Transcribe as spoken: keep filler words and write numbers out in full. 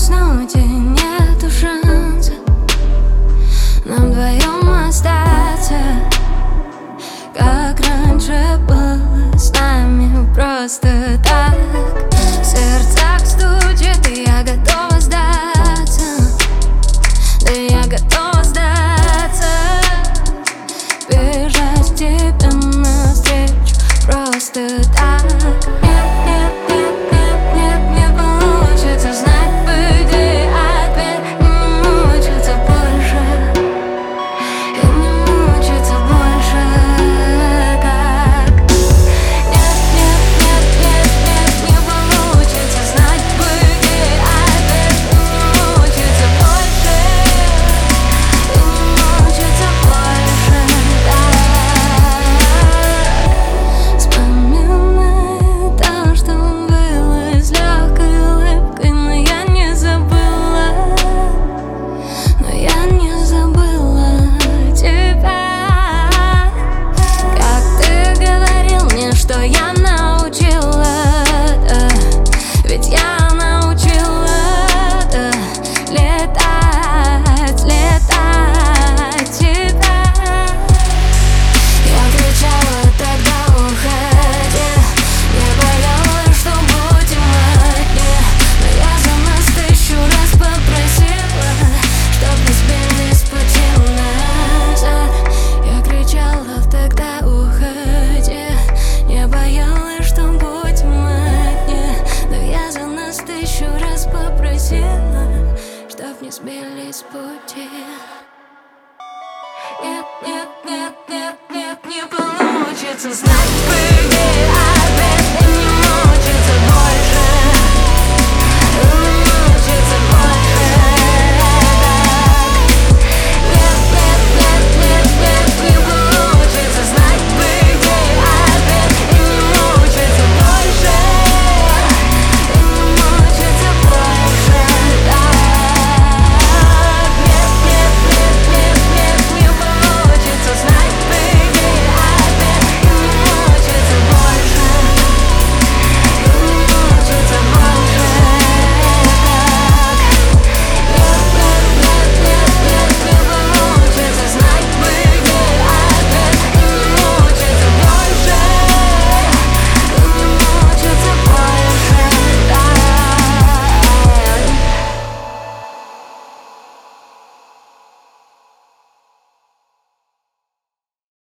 уснуть, и нету шанса нам вдвоем остаться, как раньше было с нами, просто так. В сердцах стучит, и я готова сдаться, да я готова сдаться, бежать тебе навстречу просто так. Попросила, чтоб не сбились с пути.